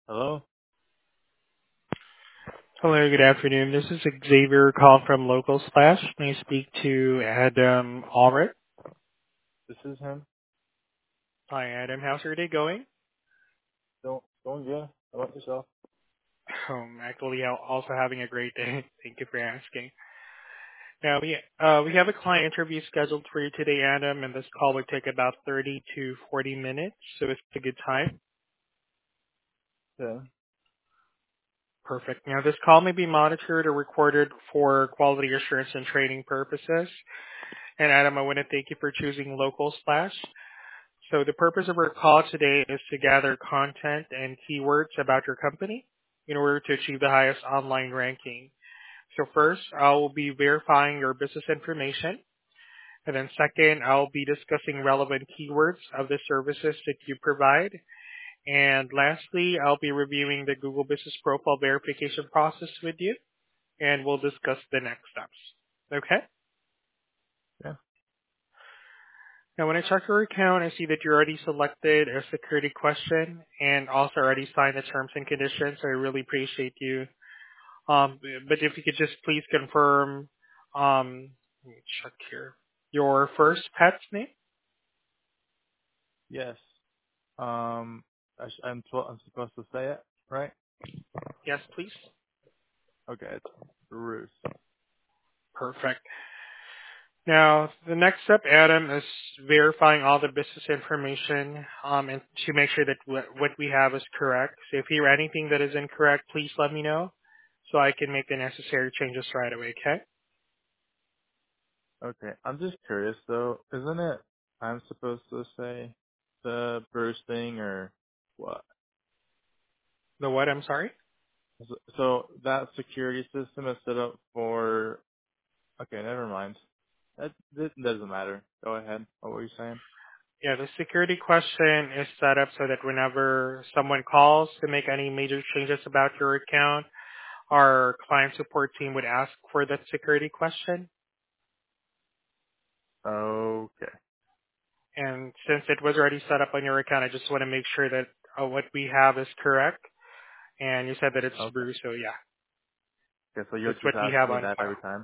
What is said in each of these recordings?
Hello? Hello, good afternoon. This is Xavier calling from Local Slash. May I speak to Adam Allred? This is him. Hi, Adam. How's your day going? Don't good. How about yourself? Actually, also having a great day. Thank you for asking. Now, we have a client interview scheduled for you today, Adam, and this call would take about 30 to 40 minutes, so it's a good time. Yeah. Perfect. Now, this call may be monitored or recorded for quality assurance and training purposes. And Adam, I want to thank you for choosing Local Slash. So the purpose of our call today is to gather content and keywords about your company in order to achieve the highest online ranking. So first, I will be verifying your business information. And then second, I'll be discussing relevant keywords of the services that you provide. And lastly, I'll be reviewing the Google Business Profile verification process with you, and we'll discuss the next steps. Okay? Yeah. Now, when I check your account, I see that you already selected a security question and also already signed the terms and conditions. So I really appreciate you. But if you could just please confirm, let me check here, your first pet's name? Yes. I'm supposed to say it, right? Yes, please. Okay, it's Bruce. Perfect. Now, the next step, Adam, is verifying all the business information and to make sure that what we have is correct. So if you hear anything that is incorrect, please let me know so I can make the necessary changes right away, okay? Okay. I'm just curious though, isn't it I'm supposed to say the Bruce thing or what? The what? I'm sorry? So that security system is set up for okay, never mind. That doesn't matter. Go ahead. What were you saying? Yeah, the security question is set up so that whenever someone calls to make any major changes about your account, our client support team would ask for that security question. Okay. And since it was already set up on your account, I just want to make sure that what we have is correct. And you said that it's Okay. Bruce, so yeah, Okay, so you'll that's what just we ask have me on that file. every time?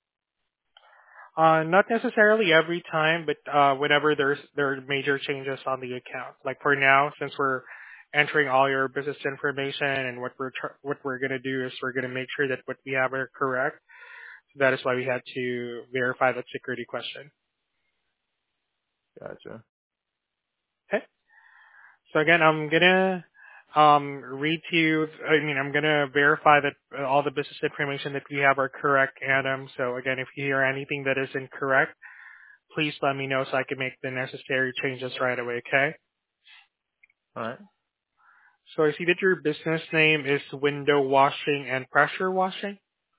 Not necessarily every time, but whenever there are major changes on the account. Like for now, since we're entering all your business information, and what we're gonna do is we're gonna make sure that what we have are correct. So that is why we had to verify that security question. Gotcha. Okay. So again, I'm gonna read to you. I'm gonna verify that all the business information that we have are correct, Adam. So again, if you hear anything that is incorrect, please let me know so I can make the necessary changes right away, okay? All right. So I see that your business name is Window Washing and Pressure Washing.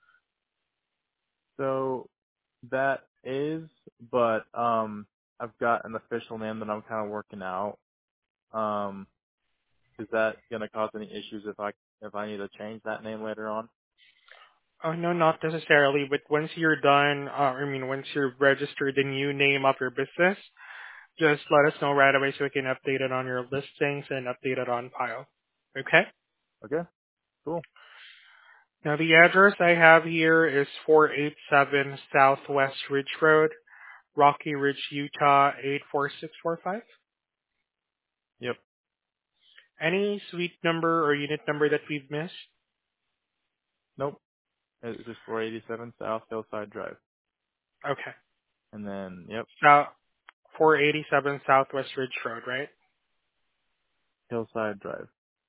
So that is, but I've got an official name that I'm kind of working out. Um, is that gonna cause any issues if I need to change that name later on? Oh, no, not necessarily, but once you're done, once you've registered the new name of your business, just let us know right away so we can update it on your listings and update it on file. Okay? Okay. Cool. Now the address I have here is 487 Southwest Ridge Road, Rocky Ridge, Utah 84645. Yep. Any suite number or unit number that we've missed? Nope. It's just 487 South Hillside Drive. Okay. And then yep, So 487 Southwest Ridge Road, right? Hillside Drive.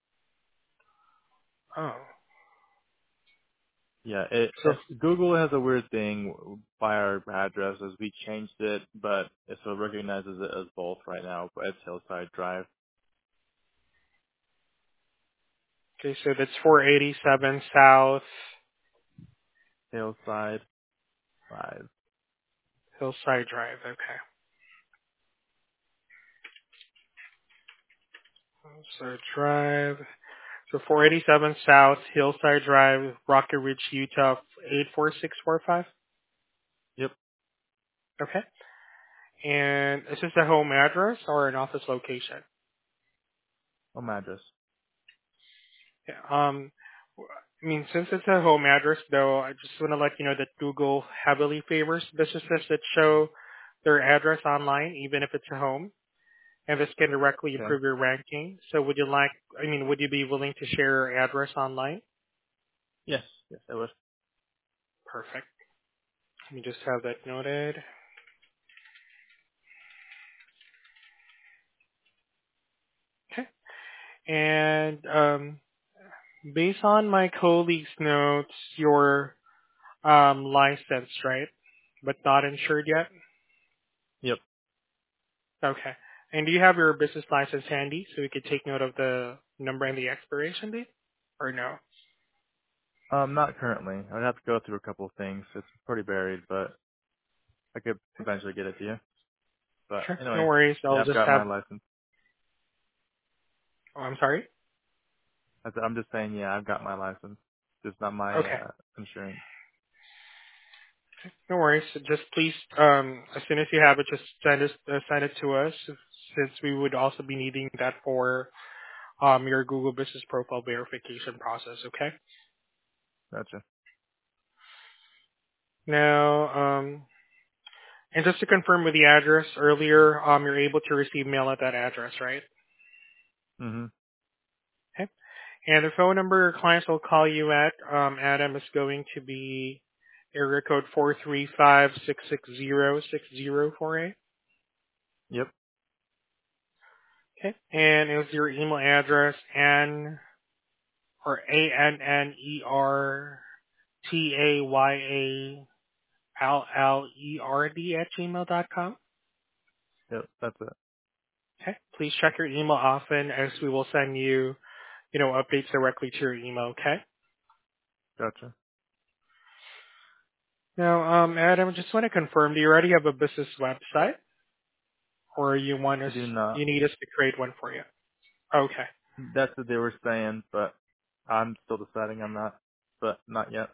Oh. Yeah. So Google has a weird thing by our addresses. We changed it, but it still recognizes it as both right now. But it's Hillside Drive. okay, so that's 487 South Hillside Drive. Hillside Drive. Okay. Hillside Drive. So 487 South Hillside Drive, Rocky Ridge, Utah 84645. Yep. Okay. And is this a home address or an office location? Home address. Yeah, I mean, since it's a home address, though, I just want to let you know that Google heavily favors businesses that show their address online, even if it's a home, and this can directly Okay. improve your ranking. So would you be willing to share your address online? Yes. Yes, I would. Perfect. Let me just have that noted. Okay. And based on my colleague's notes, you're licensed, right? But not insured yet? Yep. Okay. And do you have your business license handy so we could take note of the number and the expiration date? Or no? Not currently. I'd have to go through a couple of things. It's pretty buried, but I could eventually get it to you. But Sure. No anyway, worries. yeah, I'll I've just got have, my license. oh, I'm sorry? I'm just saying, yeah, I've got my license. Just not my Okay. insurance. No worries. Just please, as soon as you have it, just send it to us since we would also be needing that for your Google Business Profile verification process, okay? Gotcha. Now, and just to confirm with the address earlier, you're able to receive mail at that address, right? Mhm. Okay. And the phone number clients will call you at, Adam, is going to be area code 435-660-6048. Yep. Okay. And is your email address N or ANNERTAYALLERD Yep. That's it. Okay. Please check your email often as we will send you, updates directly to your email, okay? Gotcha. Now, Adam, just want to confirm, do you already have a business website or I do not. you need us to create one for you? Okay. That's what they were saying, but I'm still deciding on that. But not yet.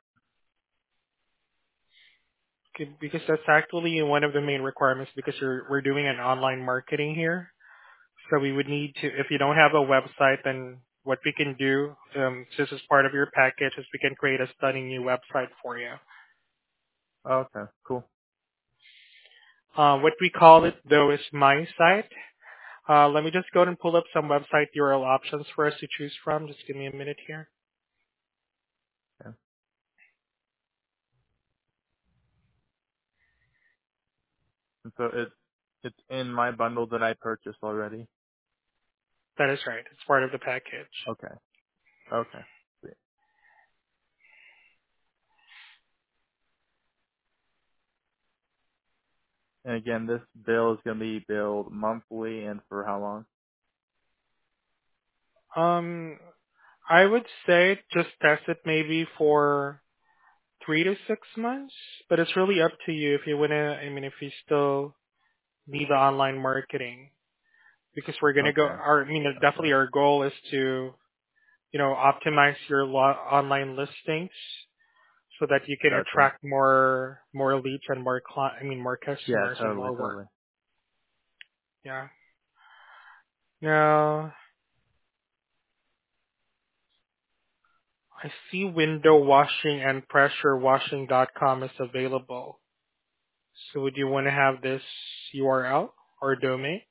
Okay, because that's actually one of the main requirements because we're doing an online marketing here. So we would need to, if you don't have a website, then what we can do, since it's part of your package, is we can create a stunning new website for you. Okay. Cool. What we call it, though, is My Site. Let me just go ahead and pull up some website URL options for us to choose from. Just give me a minute here. Yeah. And so it's in my bundle that I purchased already. That is right. It's part of the package. Okay. Okay. Sweet. And again, this bill is going to be billed monthly and for how long? Um, I would say just test it maybe for 3 to 6 months, but it's really up to you if you wanna. I mean, if you still need the online marketing, because we're gonna go. Okay. Definitely Gotcha. our goal is to optimize your online listings so that you can Gotcha. attract more leads and more Yeah, customers and totally, more work. totally. Yeah. Now I see window washing and pressure washing.com is available. So would you want to have this URL or domain?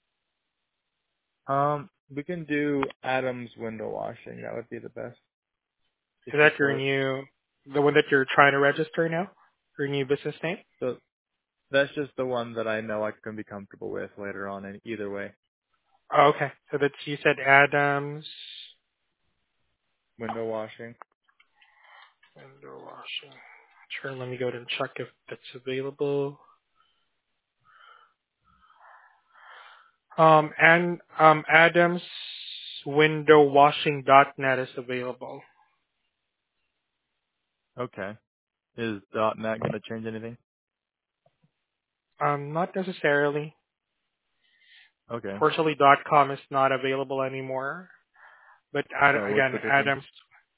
We can do Adam's window washing. That would be the best if Is you that could. the one that you're trying to register now? Your new business name? So that's just the one that I know I can be comfortable with later on. And either way, Oh, okay. So that's, you said Adams window washing. window washing. Sure, let me go ahead and check if that's available. And Adams window washing.net is available. Okay. Is .net going to change anything? Not necessarily. Okay. Fortunately, .com is not available anymore. But Oh, what's again, the difference? Adams,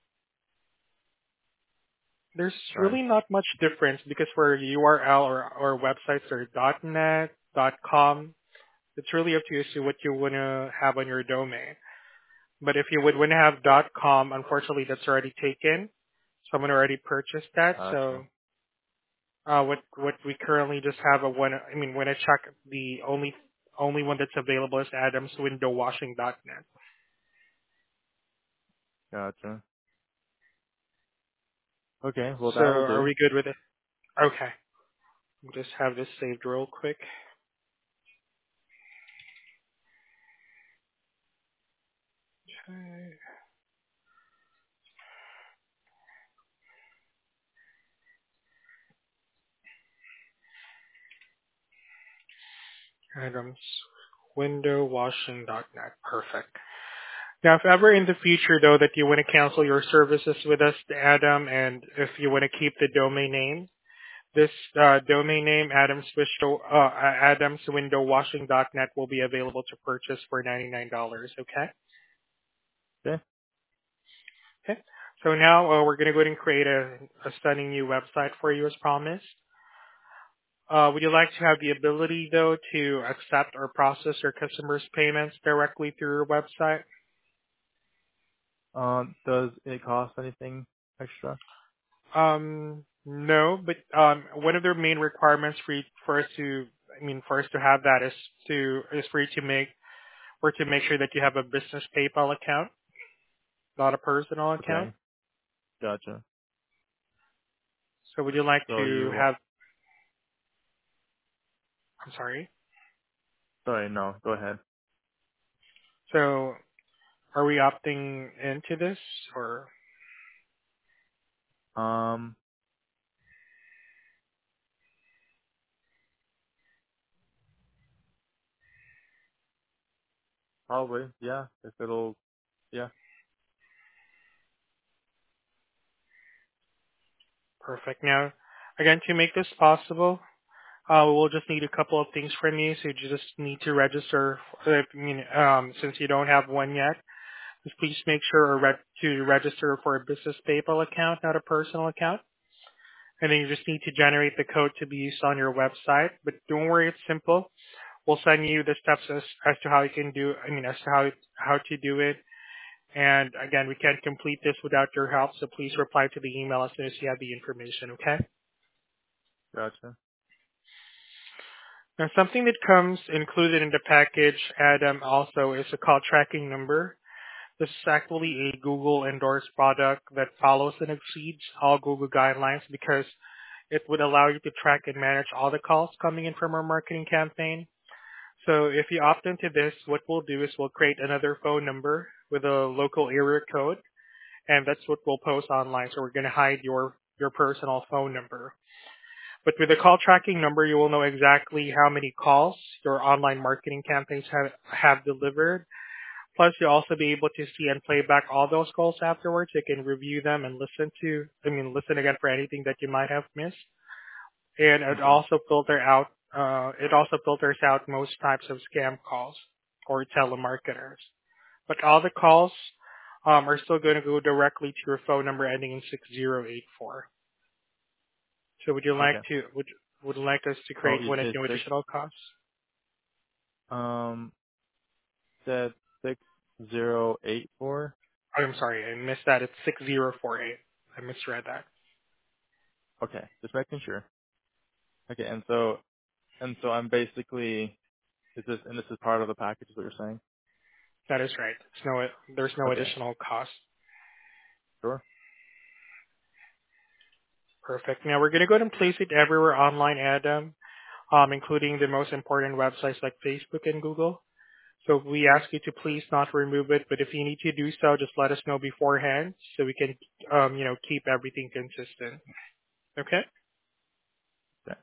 there's Sorry. really not much difference because for URL or websites are .net, .com. It's really up to you as to what you want to have on your domain. But if you would want to have .com, unfortunately, that's already taken. Someone already purchased that. So Gotcha. what we currently just have a one. I mean, when I check, the only one that's available is AdamsWindowWashing.net. Gotcha. Okay, well So that'll are do. we good with it? Okay. We'll just have this saved real quick. Okay. AdamsWindowWashing.net. Perfect. Now, if ever in the future, though, that you want to cancel your services with us, Adam, and if you want to keep the domain name, this domain name, AdamsWindowWashing.net, will be available to purchase for $99. Okay? Okay. Okay. So now we're going to go ahead and create a stunning new website for you as promised. Would you like to have the ability, though, to accept or process your customers' payments directly through your website? Does it cost anything extra? No, but one of their main requirements for us to, I mean, for us to have that is for you to make or to make sure that you have a business PayPal account, not a personal account. Okay. Gotcha. So would you like So to you, have? I'm sorry. sorry, no, go ahead. So are we opting into this or? Um, Probably, yeah. If it'll, yeah. Perfect. Now, again, to make this possible, we'll just need a couple of things from you. So you just need to register. Since you don't have one yet, just please make sure to register for a business PayPal account, not a personal account. And then you just need to generate the code to be used on your website. But don't worry, it's simple. We'll send you the steps as to how you can do. As to how to do it. And again, we can't complete this without your help. So please reply to the email as soon as you have the information. Okay. Gotcha. Now, something that comes included in the package, Adam, also is a call tracking number. This is actually a Google endorsed product that follows and exceeds all Google guidelines because it would allow you to track and manage all the calls coming in from our marketing campaign. So if you opt into this, what we'll do is we'll create another phone number with a local area code, and that's what we'll post online. So we're going to hide your personal phone number. But with the call tracking number, you will know exactly how many calls your online marketing campaigns have delivered. Plus, you'll also be able to see and play back all those calls afterwards. You can review them and listen again for anything that you might have missed. And Okay. it also filters out most types of scam calls or telemarketers. But all the calls are still going to go directly to your phone number ending in 6084. So Okay. would you like us to Oh, create you one at said no six, additional cost? um, said 6084. Oh, I'm sorry, I missed that. It's 6048. I misread that. Okay. Just making sure. Okay. And so I'm basically, this is part of the package is what you're saying? That is right. There's no Okay. additional cost. Sure. Perfect. Now we're going to go ahead and place it everywhere online, Adam, including the most important websites like Facebook and Google. So we ask you to please not remove it, but if you need to do so, just let us know beforehand so we can, keep everything consistent. Okay? Okay.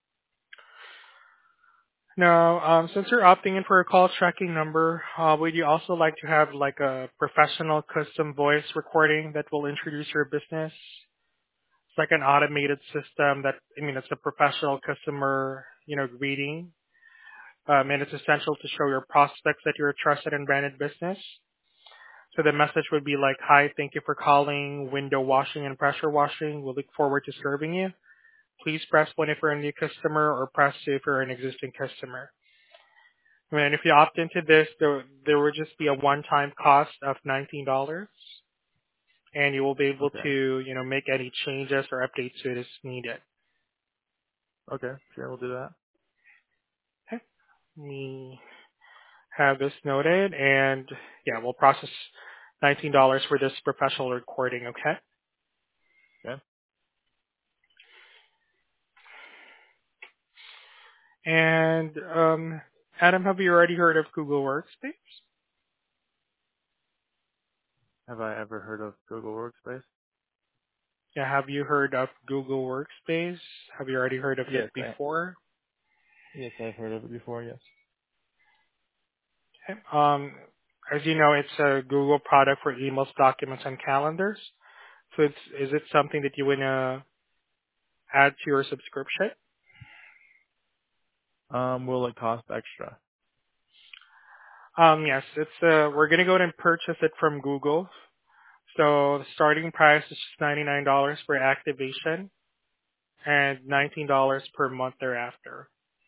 Now, since you're opting in for a call tracking number, would you also like to have like a professional custom voice recording that will introduce your business? It's like an automated system it's a professional customer, greeting. And it's essential to show your prospects that you're a trusted and branded business. So the message would be like, hi, thank you for calling window washing and pressure washing. We look forward to serving you. Please press 1 if you're a new customer or press 2 if you're an existing customer. And if you opt into this, there will just be a one-time cost of $19, and you will be able Okay. to, make any changes or updates to it as needed. Okay. Sure, we'll do that. Okay. We have this noted, and yeah, we'll process $19 for this professional recording. Okay. Okay. And Adam, have you already heard of Google Workspace? Have I ever heard of Google Workspace? Yeah, have you heard of Google Workspace? Have you already heard of it Yes, before? I've heard of it before. Yes. Okay. As you know, it's a Google product for emails, documents, and calendars. So is it something that you want to add to your subscription? Will it cost extra? Yes, we're gonna go ahead and purchase it from Google. So the starting price is just $99 for activation and $19 per month thereafter.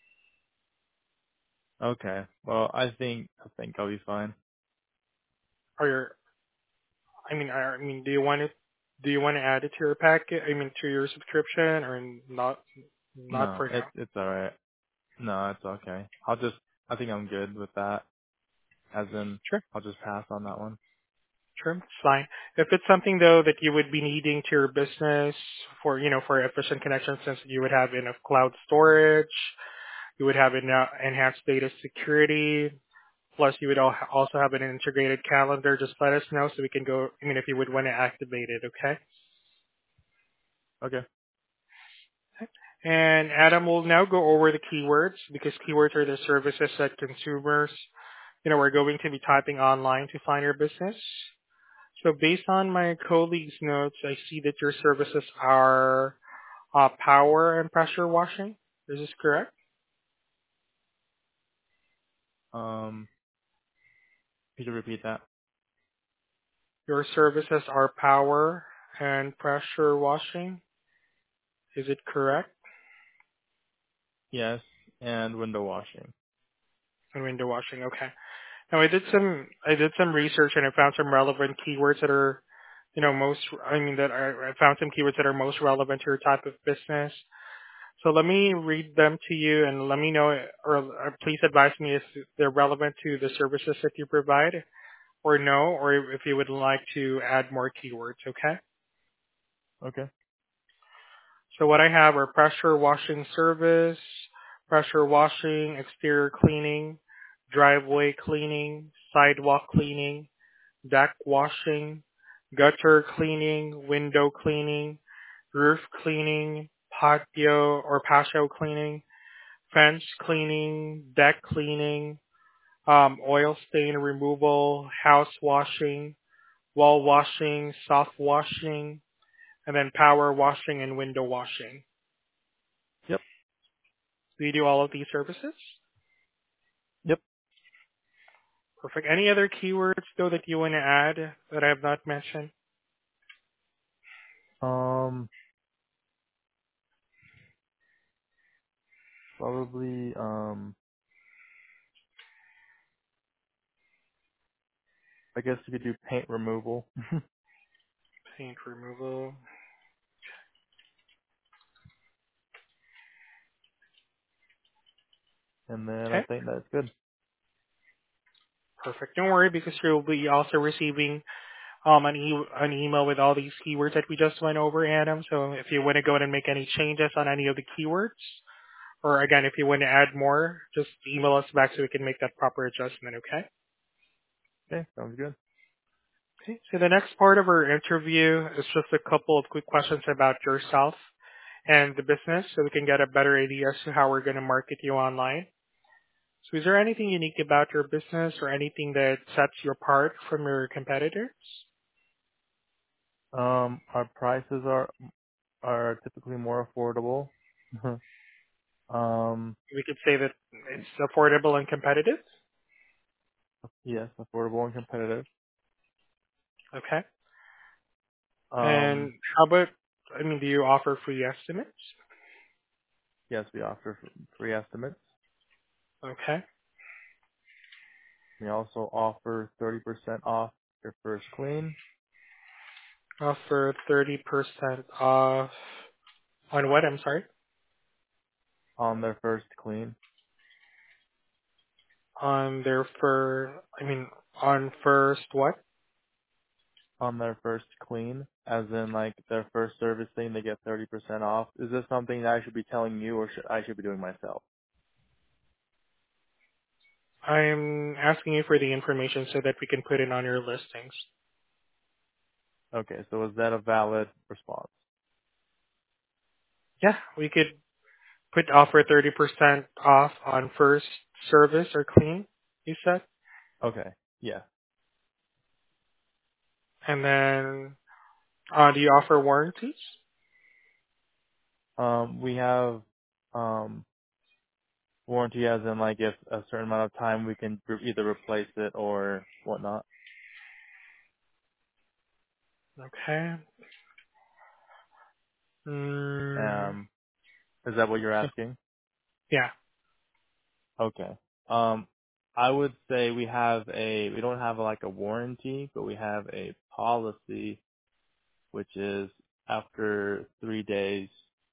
Okay. Well, I think I'll be fine. Or do you want to add it to your packet? I mean, to your subscription, or not? Not No, for now. it's all right. No, it's okay. I think I'm good with that. As in, Sure, I'll just pass on that one. sure, it's fine. If it's something though that you would be needing to your business for, for efficient connection, since you would have enough cloud storage, you would have enough enhanced data security, plus you would also have an integrated calendar. Just let us know so we can go. I mean, if you would want to activate it, okay? Okay. And Adam will now go over the keywords because keywords are the services that consumers, we're going to be typing online to find your business. So based on my colleague's notes, I see that your services are power and pressure washing. Is this correct? Um, could you repeat that? Your services are power and pressure washing. Is it correct? Yes, and window washing. And window washing. Okay. Now I did some research and I found some relevant keywords that are, most. I mean that I found some keywords that are most relevant to your type of business. So let me read them to you and let me know, or please advise me if they're relevant to the services that you provide, or no, or if you would like to add more keywords. Okay. Okay. So what I have are pressure washing service, pressure washing, exterior cleaning, driveway cleaning, sidewalk cleaning, deck washing, gutter cleaning, window cleaning, roof cleaning, patio cleaning, fence cleaning, deck cleaning, oil stain removal, house washing, wall washing, soft washing, and then power washing and window washing. Yep. Do you do all of these services? Yep. Perfect. Any other keywords though that you want to add that I have not mentioned? Um, probably, I guess you could do paint removal. Paint removal. And then I Okay. think that's good. Perfect. Don't worry because you'll be also receiving an email with all these keywords that we just went over, Adam. So if you want to go ahead and make any changes on any of the keywords, or again, if you want to add more, just email us back so we can make that proper adjustment, okay? Okay, sounds good. Okay. So the next part of our interview is just a couple of quick questions about yourself and the business so we can get a better idea as to how we're going to market you online. So is there anything unique about your business or anything that sets you apart from your competitors? Our prices are typically more affordable. um, We could say that it's affordable and competitive. yes, affordable and competitive. Okay. Um, And how about, do you offer free estimates? yes, we offer free estimates. Okay. We also offer 30% off your first clean Offer 30% off on what? I'm sorry. on their first clean. On their on first what? On their first clean, as in like their first service thing, they get 30% off. Is this something that I should be telling you, or I should be doing myself? I'm asking you for the information so that we can put it on your listings. Okay, so is that a valid response? Yeah, we could put offer 30% off on first service or clean, you said? Okay, yeah. And then, do you offer warranties? We have um warranty, as in like if a certain amount of time we can either replace it or whatnot. Okay. Mm, Um, is that what you're asking? yeah. Okay. Um, I would say we don't have like a warranty, but we have a policy, which is after 3 days,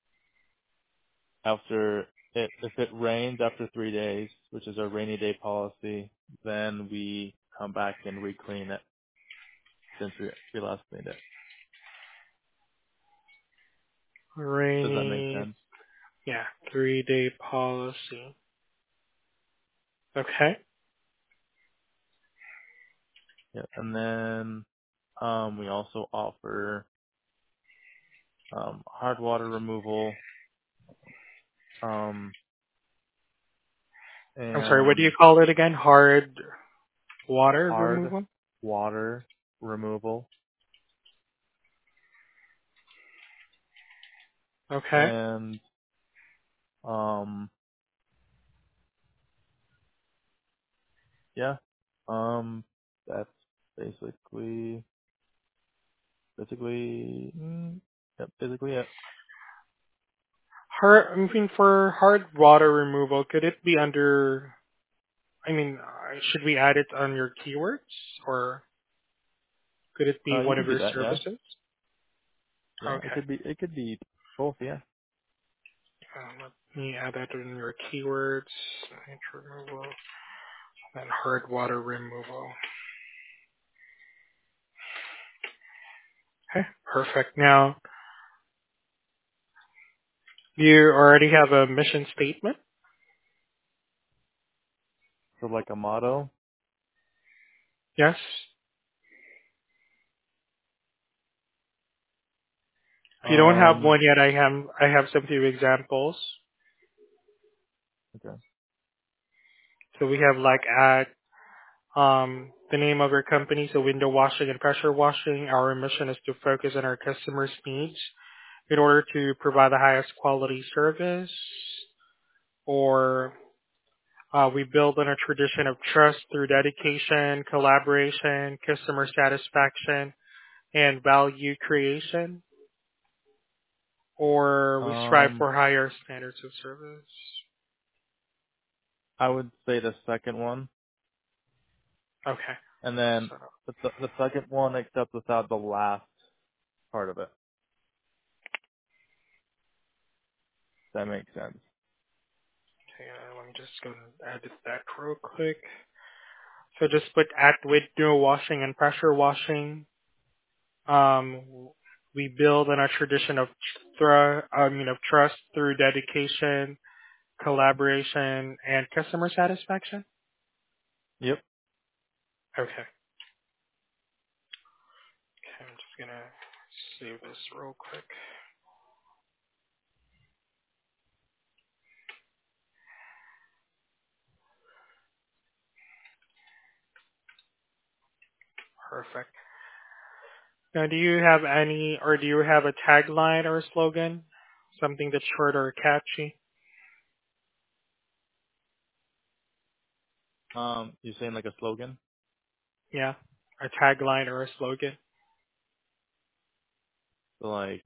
if it rains after 3 days, which is our rainy day policy, then we come back and re-clean it since we last cleaned it. Does that make Rainy, sense? yeah, 3-day policy. Okay. Yeah. And then we also offer hard water removal, um, I'm sorry, what do you and call it again? Hard water hard removal? water removal, Okay. and um, yeah, that's basically basically it. For hard water removal, could it be under, should we add it on your keywords or could it be You one could of do your that, yeah, services? yeah. Okay. It could be both, yeah. Let me add that in your keywords. Paint removal and hard water removal. Okay, perfect. Now, you already have a mission statement? So like a motto, Yes? If you don't have um, one yet, I have some few examples. okay, So we have like at the name of our company, so window washing and pressure washing. Our mission is to focus on our customers' needs in order to provide the highest quality service. Or we build on a tradition of trust through dedication, collaboration, customer satisfaction, and value creation. Or we strive um, for higher standards of service. I would say the second one, Okay. and then So, the second one, except without the last part of it. That makes sense. okay, let me just go and edit that real quick. So just put at window washing and pressure washing. Um, we build on a tradition of of trust through dedication, collaboration, and customer satisfaction. Yep. Okay. Okay, I'm just gonna save this real quick. Perfect. Now, do you have a tagline or a slogan? Something that's short or catchy? You're saying like a slogan? Yeah, a tagline or a slogan. Like,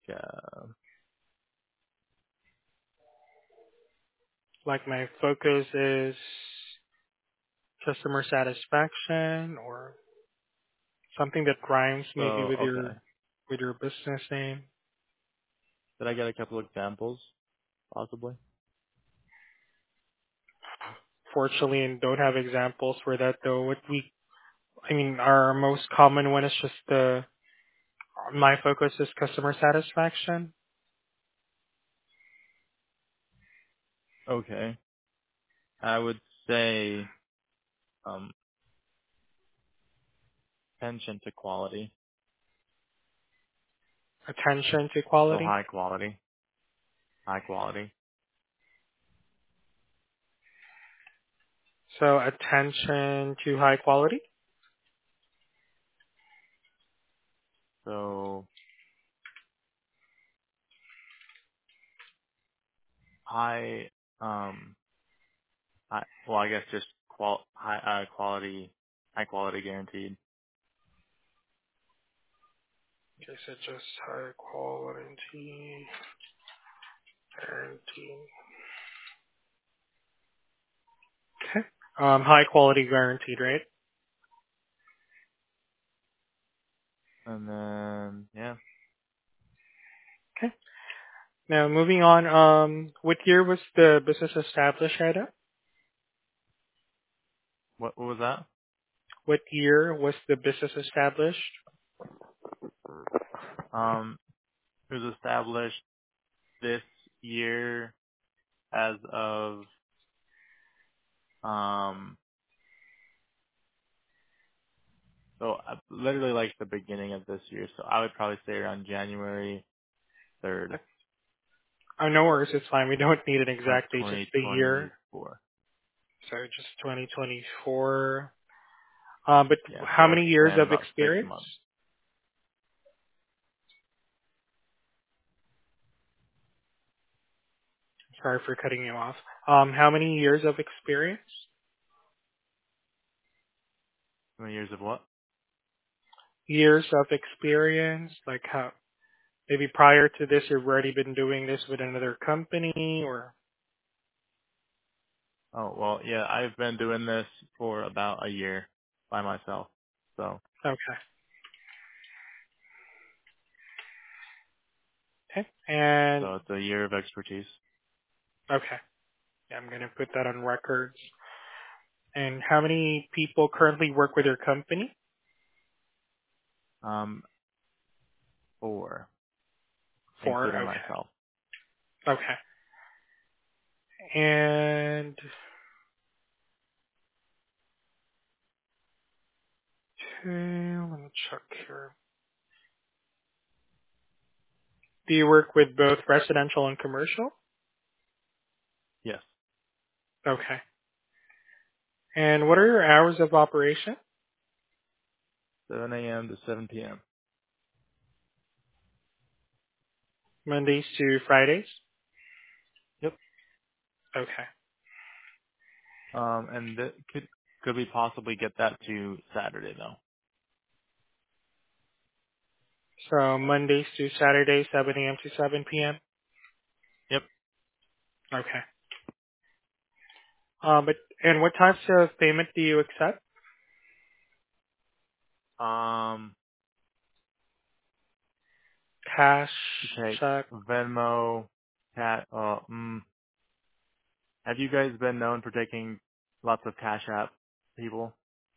Like my focus is customer satisfaction, or something that rhymes So, maybe okay. with your business name? Did I get a couple examples, possibly? Fortunately, and don't have examples for that though. I mean, our most common one is just my focus is customer satisfaction. Okay. I would say, um, attention to quality. Attention to So quality. high quality. High quality. So attention to high quality. So high, um, well, I guess just quality, high quality guaranteed. Okay, so just high quality guarantee. Okay. High quality guaranteed, right? And then, yeah. Okay. Now moving on, what year was the business established, Ada? What was that? What year was the business established? Um, it was established this year as of, um, so literally like the beginning of this year. So I would probably say around January 3rd Oh, no worries, it's fine. We don't need an of exact date, just the year. 2024. So just 2024. But Yeah, how so many it's years been of about 6 experience? months. Sorry for cutting you off. How many years of experience? How many years of what? Years of experience, like how maybe prior to this you've already been doing this with another company or Oh, well, yeah, I've been doing this for about a year by myself. So, okay. Okay. And so it's a year of expertise. okay. Yeah, I'm gonna put that on records. And how many people currently work with your company? Um, 4, 4. including Okay. myself. Okay. And okay, let me check here. Do you work with both residential and commercial? Yes. Okay. And what are your hours of operation? 7 a.m. to 7 p.m. Mondays to Fridays? Yep. Okay. And could we possibly get that to Saturday though? So Mondays to Saturdays, 7 a.m. to 7 p.m.? Yep. Okay. And what types of payment do you accept? Um, Cash, we take check? Venmo, cat. Have you guys been known for taking lots of Cash App people?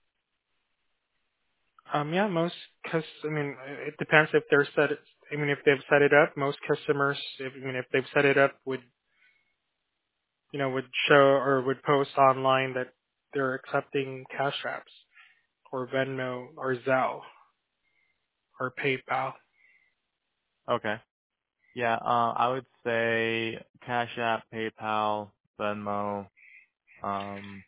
Yeah, I mean, it depends if they're if they've set it up, most customers, if they've set it up would show or would post online that they're accepting cash apps or Venmo or Zelle or PayPal. Okay. Yeah. I would say Cash App, PayPal, Venmo, um,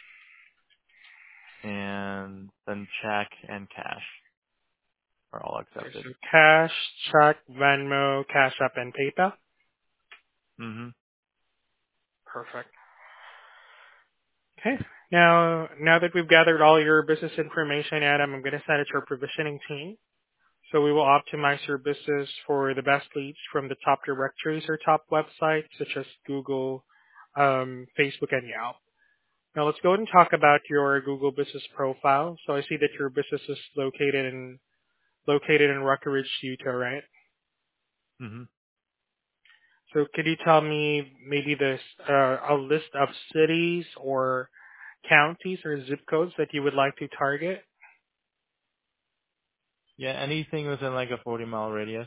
and then check and cash are all Okay, accepted. so cash, check, Venmo, Cash App, and PayPal. Mhm. Perfect. Okay. Now that we've gathered all your business information, Adam, I'm going to send it to our provisioning team. So we will optimize your business for the best leads from the top directories or top websites such as Google, Facebook, and Yelp. Now let's go ahead and talk about your Google Business profile. So I see that your business is located in Rocky Ridge, Utah, right? Hmm. So could you tell me maybe a list of cities or counties or zip codes that you would like to target? Yeah, anything within like a 40-mile radius.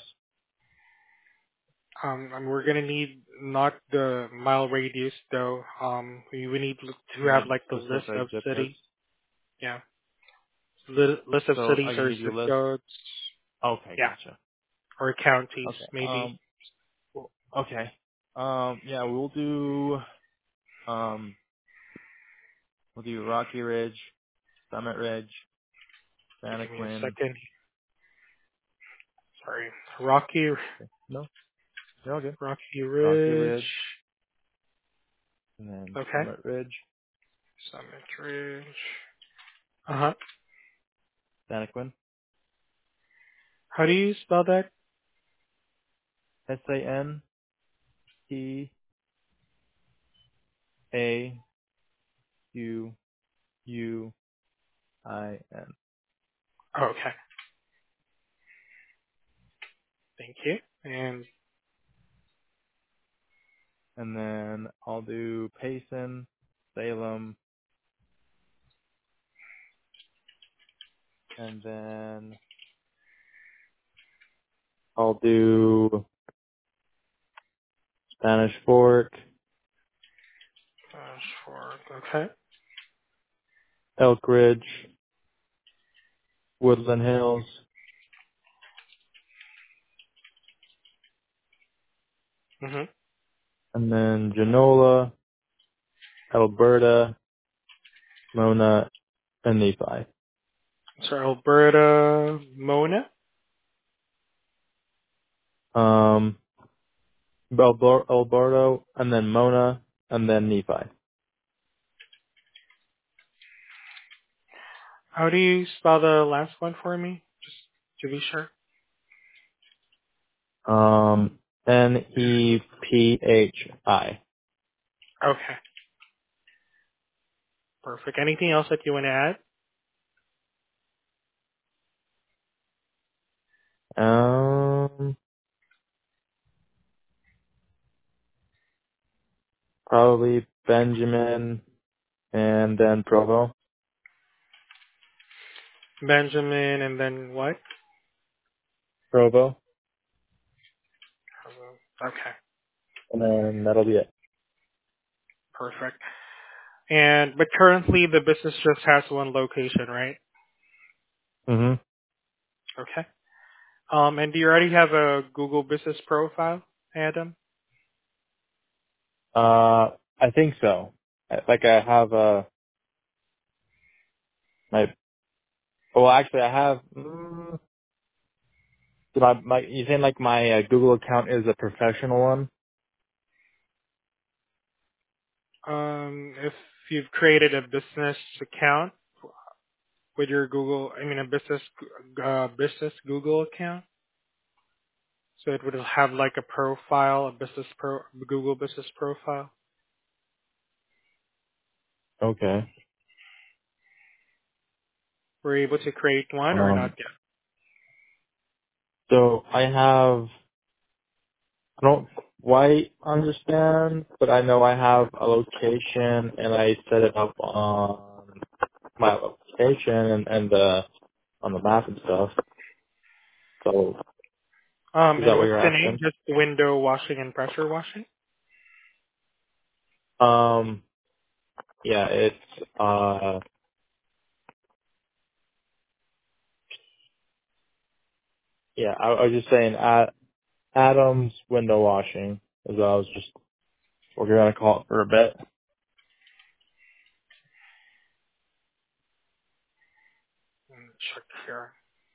And we're gonna need not the mile radius though. We need to You have need like the list specific of zip codes. cities. Yeah, list of So cities I can or give you zip a list. codes. Okay, Yeah, gotcha. or counties Okay. maybe. Okay. Yeah, um, we'll do Rocky Ridge, Summit Ridge, Give me a Santaquin. second. Sorry, Rocky No, you're all good. Rocky Rocky Ridge. Ridge, and then Okay, Summit Ridge, Summit Ridge. Uh huh. Santaquin. How do you spell that? Santaquin. Okay, thank you. And And then I'll do Payson, Salem, and then I'll do Spanish Fork, Ashford. Okay. Elk Ridge, Woodland Hills, Mhm. and then Genola, Alberta, Mona, and Nephi. So Alberta, Mona. Um, Alberto, and then Mona, and then Nephi. How do you spell the last one for me? Just to be sure. Nephi. Okay. Perfect. Anything else that you want to add? Probably Benjamin, and then Provo. Benjamin and then what? Provo, Okay. and then that'll be it. Perfect. But currently the business just has one location, right? Hmm. Okay. And do you already have a Google Business profile, Adam? I think so. Like I have my. Well, actually, I have. You saying like my Google account is a professional one? If you've created a business account with your business Google account, so it would have like a profile, Google Business profile. Okay. Were you able to create one or not Um. yet? So I have. I don't quite understand, but I know I have a location, and I set it up on my location and on the map and stuff. So is that And what what's you're the name? asking? Just window washing and pressure washing? Um. Yeah. It's Yeah. I was just saying. Adams window washing is what I was just. We're gonna call it for a bit. Check here.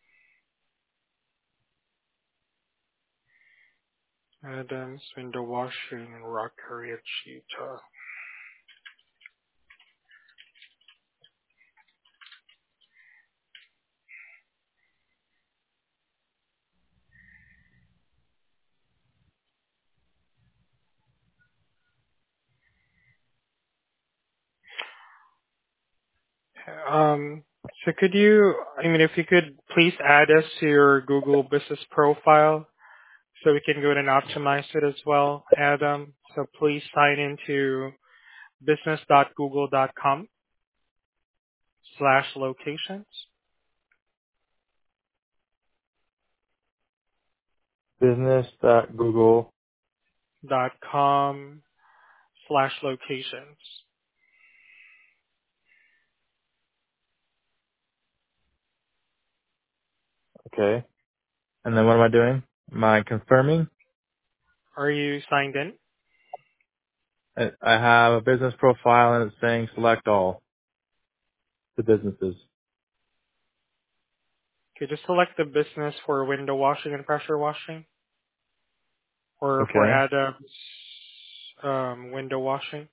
Adams window washing in Rock Ridge, Utah. Um, so could you, if you could please add us to your Google business profile so we can go ahead and optimize it as well, Adam. So please sign into business.google.com/locations. Business.google. .com/locations. Okay. And then what am I doing? Am I confirming? Are you signed in? I have a business profile and it's saying select all the businesses. Okay, just select the business for window washing and pressure washing, or for Okay. Adam's window washing.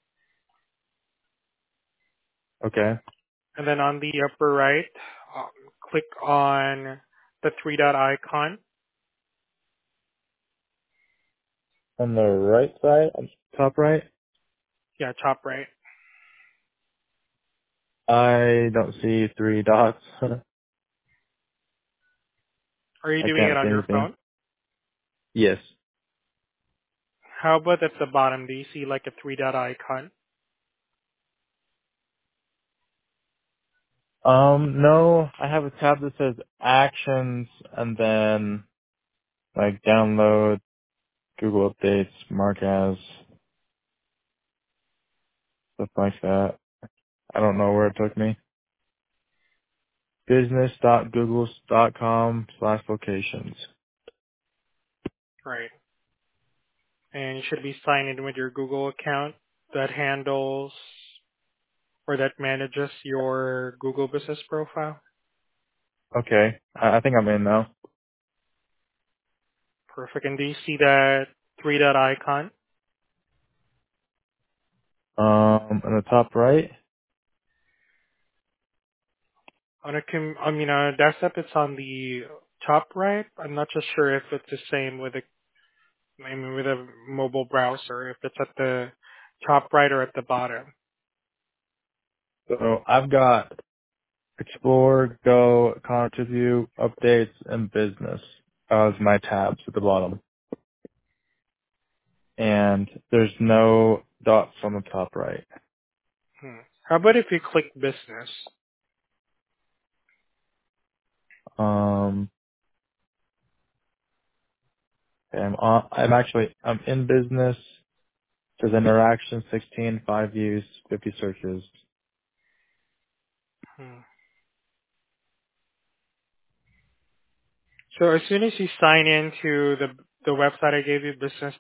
Okay. And then on the upper right, um, click on the three dot icon. On the right side, on top right, Yeah, top right. I don't see three dots. Are you I doing it can't see on your anything. phone? Yes. How about at the bottom? Do you see like a three dot icon? No, I have a tab that says actions and then like download, Google updates, mark as, stuff like that. I don't know where it took me. Business.google.com/locations. Right. And you should be signed in with your Google account that handles or that manages your Google business profile. Okay. I think I'm in now. Perfect. And do you see that three dot icon? On the top right. On a desktop, it's on the top right. I'm not just sure if it's the same with with a mobile browser, if it's at the top right or at the bottom. So I've got Explore, Go, Content View, Updates, and Business as my tabs at the bottom. And there's no dots on the top right. Hmm. How about if you click business? Um, okay, I'm in business. There's interaction 16, 5 views, 50 searches. Hmm. So as soon as you sign into the website I gave you,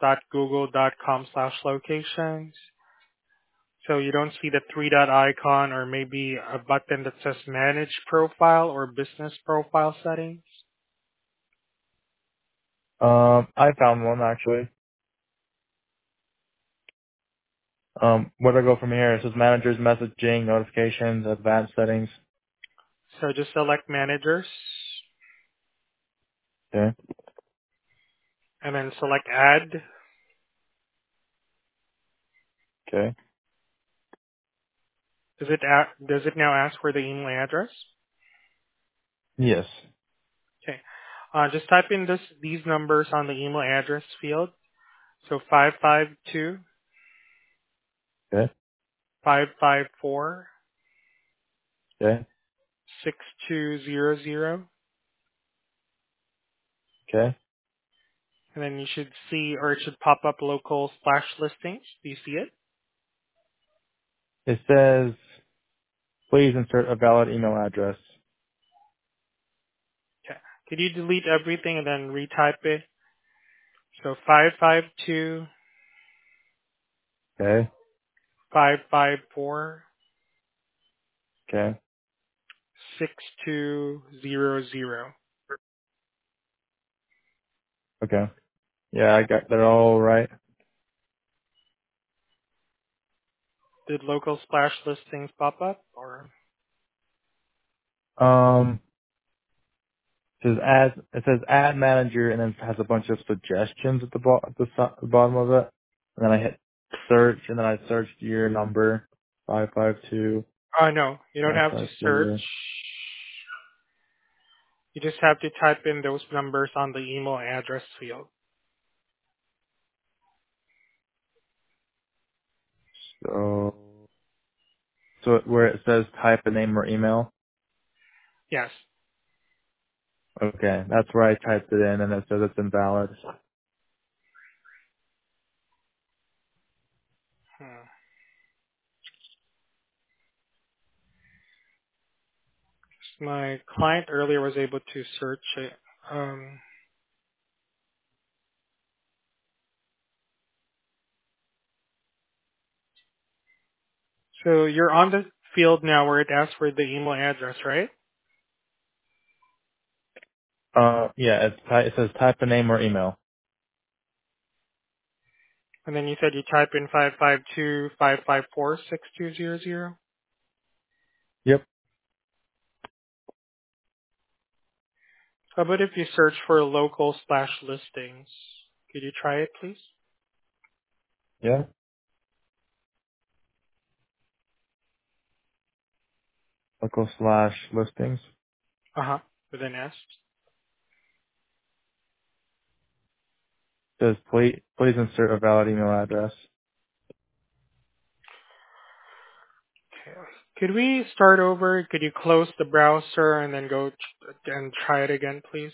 business.google.com/locations, so you don't see the three dot icon or maybe a button that says manage profile or business profile settings. I found one actually. Where do I go from here? It says managers, messaging, notifications, advanced settings. So just select managers Okay. and then select add. Okay. Does it now ask for the email address? Yes. Okay. Just type in these numbers on the email address field. So 552 Okay. 554 Okay. 6200, Okay. and then you should see, or it should pop up local slash listings. Do you see it? It says please insert a valid email address. Okay. Could you delete everything and then retype it? So 552 Okay. 554 Okay. 6200. Okay. Yeah, I got they're all right. Did local slash listings pop up? Or Um, it says add manager and then it has a bunch of suggestions at the bottom of it. And then I hit search and then I searched your number 552. No, you don't Five have to five search. four. You just have to type in those numbers on the email address field. So where it says type a name or email. Yes. Okay, that's where I typed it in, and it says it's invalid. Hmm. My client earlier was able to search it. Um, so you're on the field now where it asks for the email address, right? Yeah, it says type a name or email. And then you said you type in 552-554-6200. Yep. How about if you search for local slash listings? Could you try it, please? Yeah. Local slash listings. Uh-huh. With an S. It says please insert a valid email address. Okay. Could we start over? Could you close the browser and then go and try it again, please?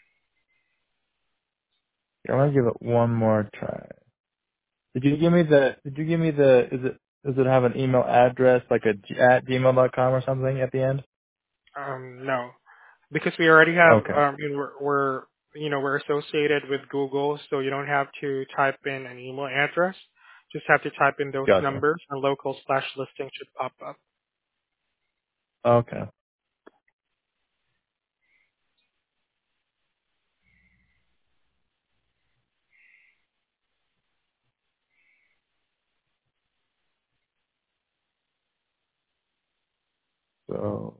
Yeah, I'm gonna give it one more try. Did you give me does it have an email address like at gmail.com or something at the end? No, because we already have, Okay. we're associated with Google, so you don't have to type in an email address. Just have to type in those Gotcha. numbers, and local slash listing should pop up. Okay. So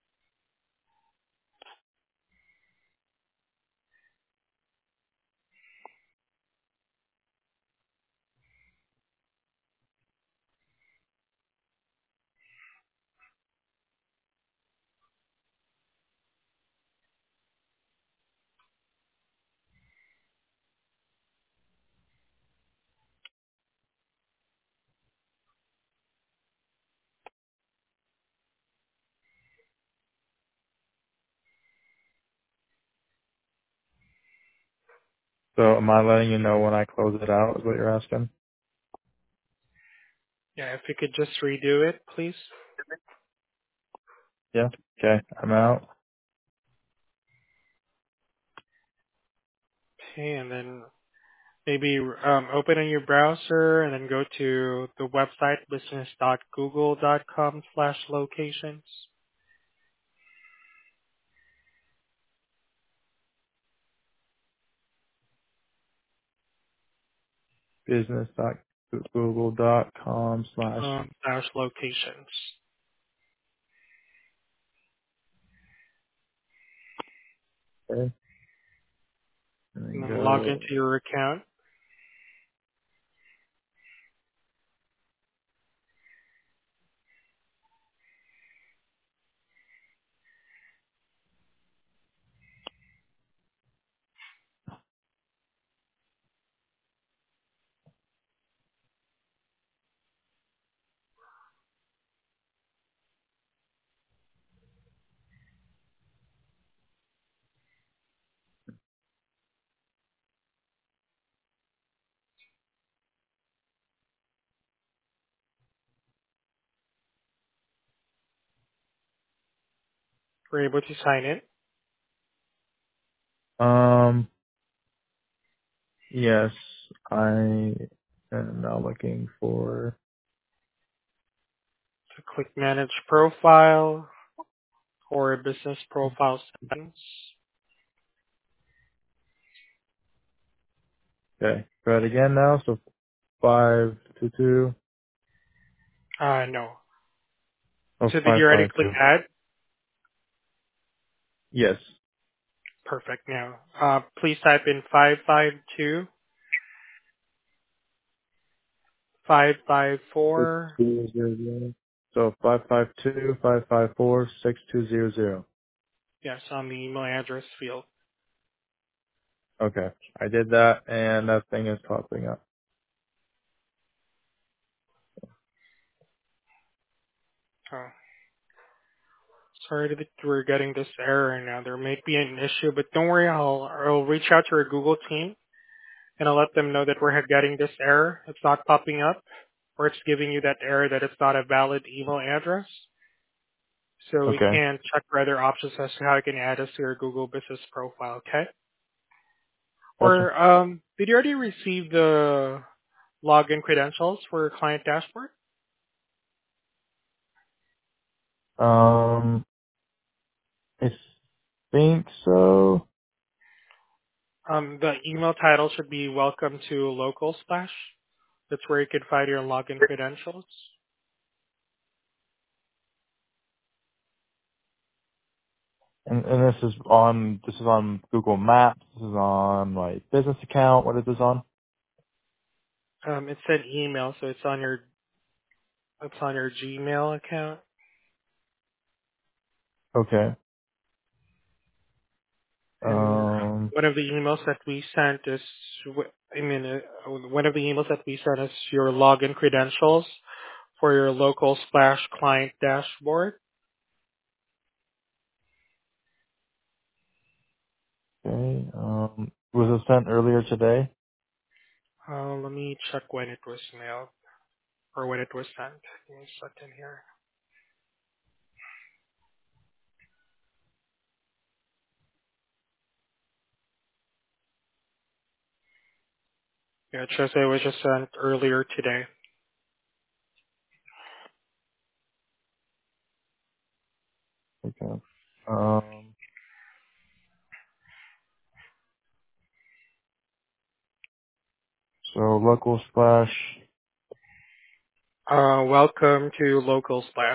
am I letting you know when I close it out is what you're asking? Yeah, if you could just redo it, please. Yeah. Okay. I'm out. Okay, and then maybe open in your browser and then go to the website business.google.com/locations. Business.google.com slash Slash locations. okay. And And then then log go into your account. We're able to sign in. yes, I am now looking for So click Manage Profile or Business Profile Settings. okay. Try it again now. So 522 No. oh So did five you already five click two. Add? Yes. Perfect. Now, please type in 552 554 6200. So 552-554-6200. Yes, on the email address field. Okay. I did that and that thing is popping up. Oh, sorry that we're getting this error now. There may be an issue, but don't worry. I'll reach out to our Google team and I'll let them know that we're getting this error. It's not popping up, or it's giving you that error that it's not a valid email address. So we Okay. can check for other options as to how you can add us to your Google Business profile. Okay. Gotcha. Or did you already receive the login credentials for your client dashboard? I think so. The email title should be "Welcome to Local Splash." That's where you can find your login credentials. And this is on Google Maps. This is on my business account. What is this on? It's an email, so it's on your Gmail account. Okay. And Um. one of the emails that we sent is, one of the emails that we sent is your login credentials for your local Splash client dashboard. Okay. Was it sent earlier today? Let me check when it was mailed or when it was sent. Give me a second here. Yeah, it shows it was just sent earlier today. Okay. Um. So local splash. Welcome to local Splash.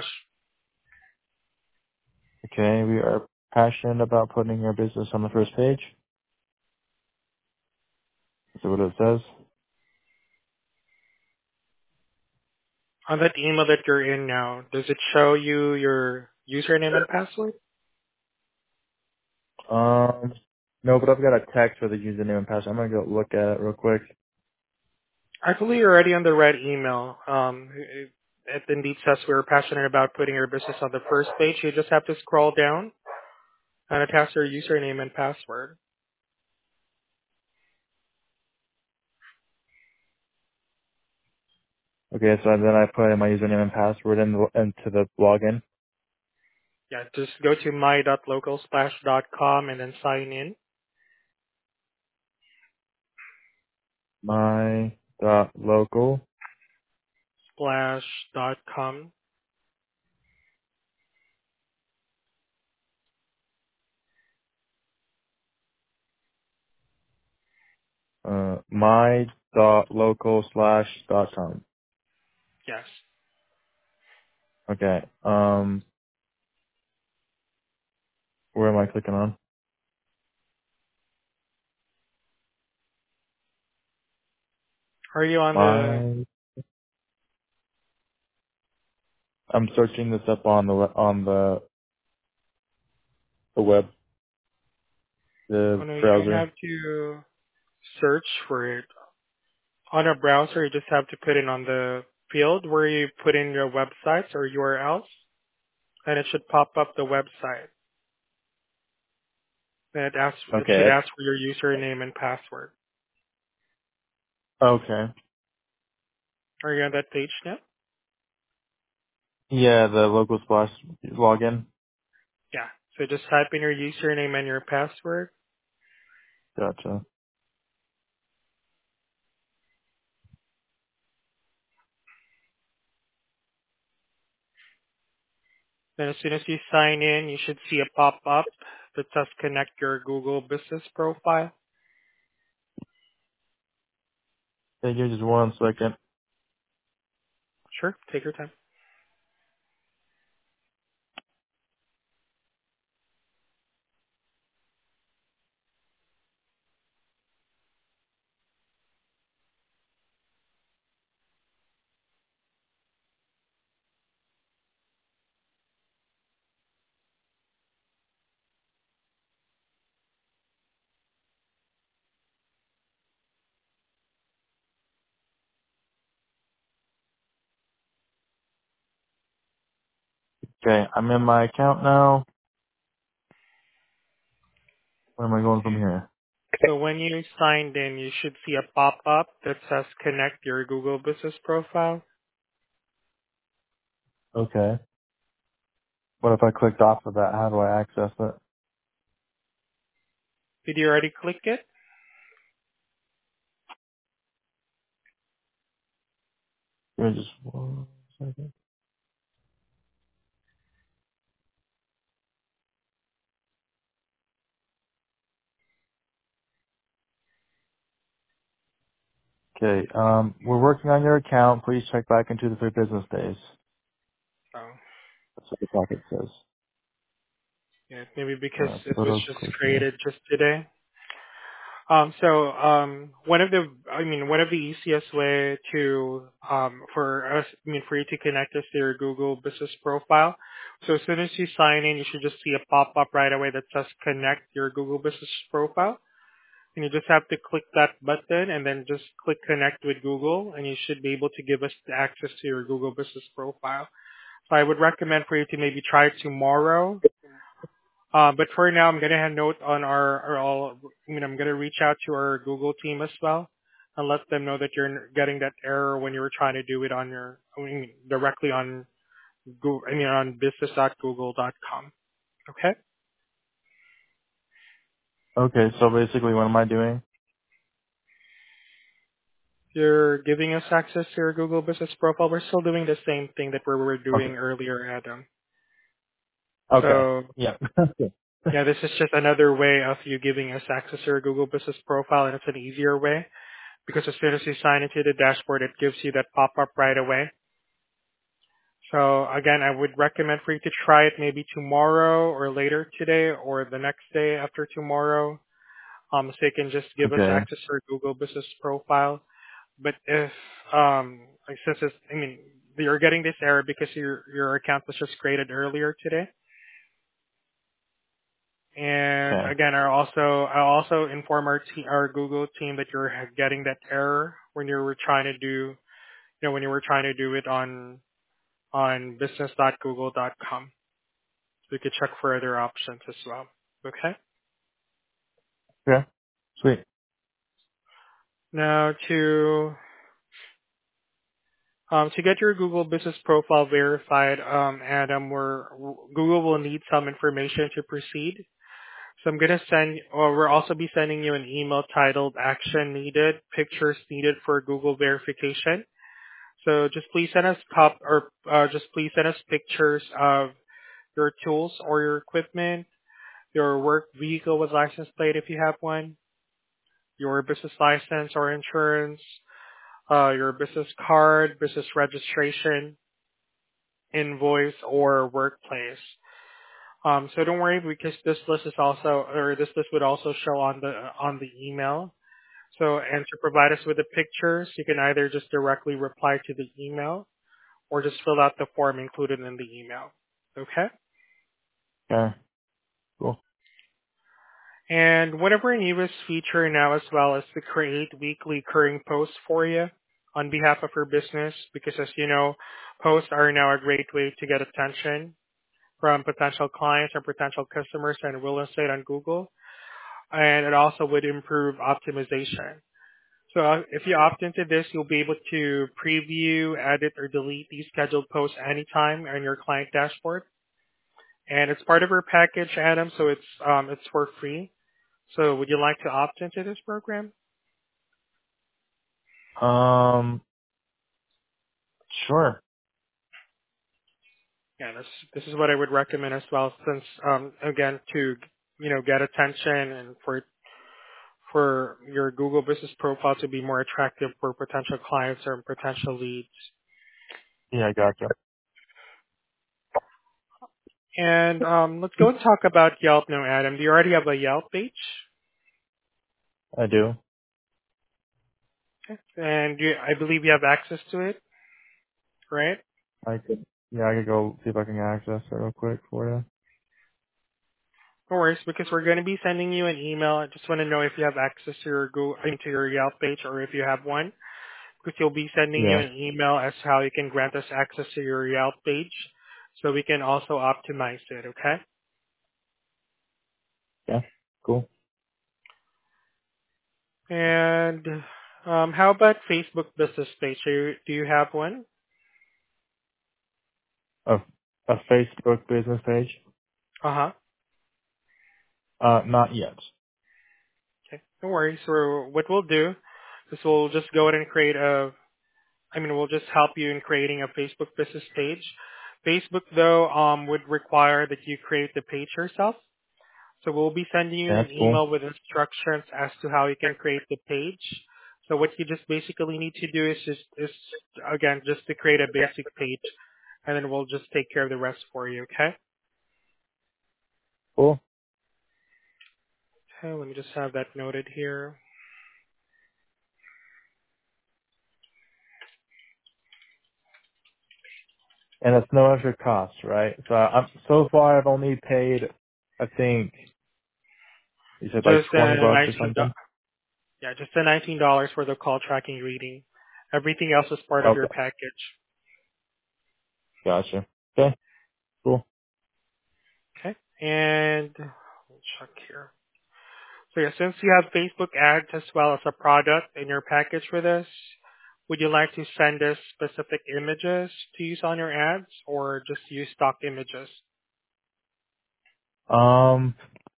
Okay. We are passionate about putting our business on the first page. Is that what it says? On that email that you're in now, does it show you your username and password? Um. No, but I've got a text for the username and password. I'm gonna go look at it real quick. Actually, you're already on the right email. It indeed says we're passionate about putting your business on the first page. You just have to scroll down and attach your username and password. Okay. So then I put in my username and password into the login. Yeah, just go to my.localsplash.com and then sign in. My dot local. Splash.com. My dot local slash dot com. Yes. Okay. Where am I clicking on? Are you on the? My. I'm searching this up on the web, Oh the no, you don't browser. have to search for it. On a browser, you just have to put it on the field where you put in your websites or URLs, and it should pop up the website. Then it should Okay. ask for your username and password. Okay. Are you on that page now? Yeah, the local splash login. Yeah. So just type in your username and your password. Gotcha. Then as soon as you sign in, you should see a pop-up that says connect your Google business profile. Hey, give me just 1 second. Sure, take your time. Okay, I'm in my account now. Where am I going from here? So when you signed in, you should see a pop-up that says connect your Google Business profile. Okay. What if I clicked off of that? How do I access it? Did you already click it? Give me just 1 second. Okay, we're working on your account. Please check back into the 3 business days. Oh, That's what the packet says. yeah, maybe because it was Photos, just click here. created just today. One of the easiest way to, for us, for you to connect us to your Google Business profile. So as soon as you sign in, you should just see a pop-up right away that says connect your Google Business profile. And you just have to click that button and then just click connect with Google and you should be able to give us the access to your Google Business profile. So I would recommend for you to maybe try tomorrow. But for now, I'm gonna have note on I'm gonna reach out to our Google team as well and let them know that you're getting that error when you were trying to do it on directly on Google, on business.google.com. Okay? Okay, so basically what am I doing? You're giving us access to your Google Business profile. We're still doing the same thing that we were Okay. doing earlier, Adam. Okay. So Yeah. yeah, this is just another way of you giving us access to your Google Business profile, and it's an easier way because as soon as you sign into the dashboard, it gives you that pop-up right away. So again, I would recommend for you to try it maybe tomorrow or later today or the next day after tomorrow, so you can just give us Okay. access to your Google Business profile. But if like since it's, you're getting this error because your account was just created earlier today. And Okay. again, I also inform our Google team that you're getting that error when you were trying to do when you were trying to do it on business.google.com. So you could check for other options as well. Okay. Okay. Sweet. Now to get your Google Business profile verified, Adam, Google will need some information to proceed. So we'll also be sending you an email titled "Action Needed: Pictures Needed for Google Verification." So just please send us just please send us pictures of your tools or your equipment, your work vehicle with license plate if you have one, your business license or insurance, your business card, business registration, invoice, or workplace. So don't worry because this list would also show on the email. So and to provide us with the pictures, you can either just directly reply to the email or just fill out the form included in the email. Okay? Okay. Cool. And one of our newest feature now as well is to create weekly recurring posts for you on behalf of your business because as you know, posts are now a great way to get attention from potential clients or potential customers and real estate on Google. And it also would improve optimization. So if you opt into this, you'll be able to preview, edit, or delete these scheduled posts anytime on your client dashboard. And it's part of our package, Adam, so it's for free. So would you like to opt into this program? Um, sure. Yeah, this is what I would recommend as well, since again to get attention and for your Google Business profile to be more attractive for potential clients or potential leads. Yeah, I gotcha. And let's go and talk about Yelp now, Adam. Do you already have a Yelp page? I do. Okay. And I believe you have access to it, right? I could go see if I can access it real quick for you. No worries, because we're going to be sending you an email. I just want to know if you have access to your to your Yelp page or if you have one, because you'll be sending you Yeah. an email as to how you can grant us access to your Yelp page. so we can also optimize it, okay? Yeah. Cool. And how about Facebook business page? Do you have one? A a Facebook business page? Uh-huh. Not yet. Okay. No worries. So what we'll do is we'll just go ahead and we'll just help you in creating a Facebook business page. Facebook though would require that you create the page yourself. So we'll be sending you Yeah, an that's cool. email with instructions as to how you can create the page. So what you just basically need to do is again just to create a basic page, and then we'll just take care of the rest for you. Okay. Cool. Okay. Let me just have that noted here. And it's no extra cost, right? So far I've only paid, I think you said like Just $20 or something. just the $19 for the call tracking reading. Everything else is part of your Okay. package. Gotcha. Okay. Cool. Okay. And we'll check here. So yeah, since you have Facebook ads as well as a product in your package for this, would you like to send us specific images to use on your ads or just use stock images? Um,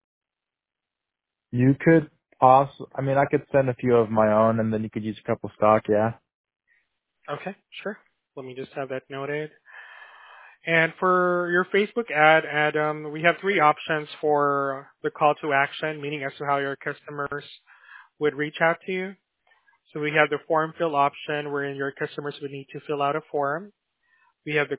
you could I mean, I could send a few of my own and then you could use a couple stock, yeah. Okay, sure. Let me just have that noted. And for your Facebook ad, Adam, we have three options for the call to action, meaning as to how your customers would reach out to you. So we have the form fill option wherein your customers would need to fill out a form. We have the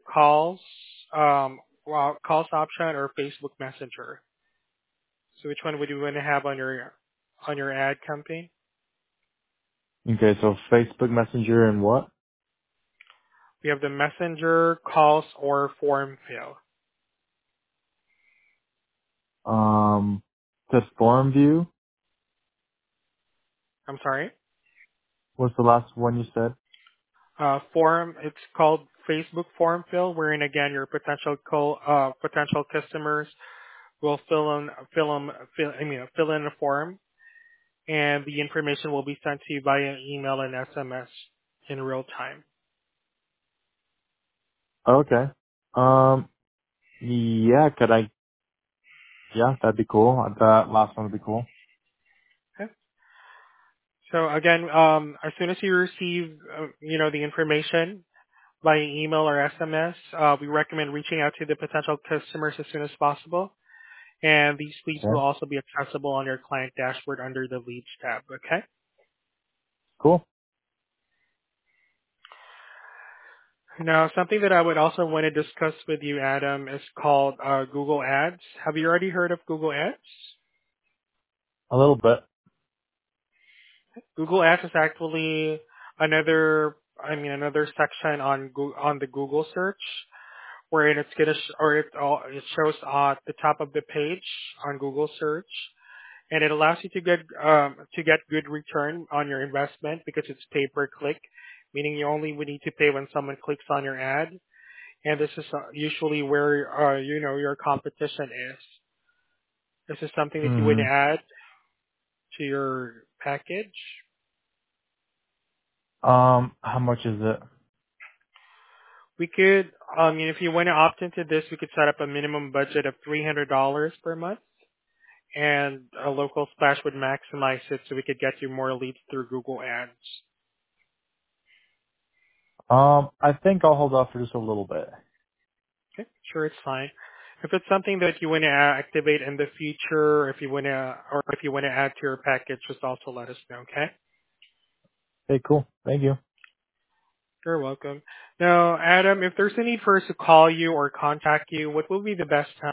calls option or Facebook Messenger. So which one would you want to have on your ad campaign? Okay, so Facebook Messenger and what? We have the Messenger, calls, or form fill. The form view? I'm sorry. What's the last one you said? Form. It's called Facebook form fill, wherein again your potential customers will fill in a form, and the information will be sent to you via email and SMS in real time. Okay. Um, yeah, yeah, that'd be cool. That last one would be cool. Okay. So again, as soon as you receive, the information via email or SMS, we recommend reaching out to the potential customers as soon as possible. And these leads will Okay. also be accessible on your client dashboard under the Leads tab. Okay. Cool. Now, something that I would also want to discuss with you, Adam, is called Google Ads. Have you already heard of Google Ads? A little bit. Google Ads is actually another section on on the Google search, wherein it's gonna it shows at the top of the page on Google search, and it allows you to get good return on your investment because it's pay per click, meaning you only would need to pay when someone clicks on your ad, and this is usually where your competition is. This is something that you would hmm add to your package. How much is it? We could, if you want to opt into this, we could set up a minimum budget of $300 per month, and a local splash would maximize it so we could get you more leads through Google Ads. I think I'll hold off for just a little bit. Okay, sure, it's fine. If it's something that you want to activate in the future, if you want to add to your package, just also let us know. Okay, Okay, cool. Thank you. you're welcome. Now, Adam, if there's a need for us to call you or contact you, what will be the best time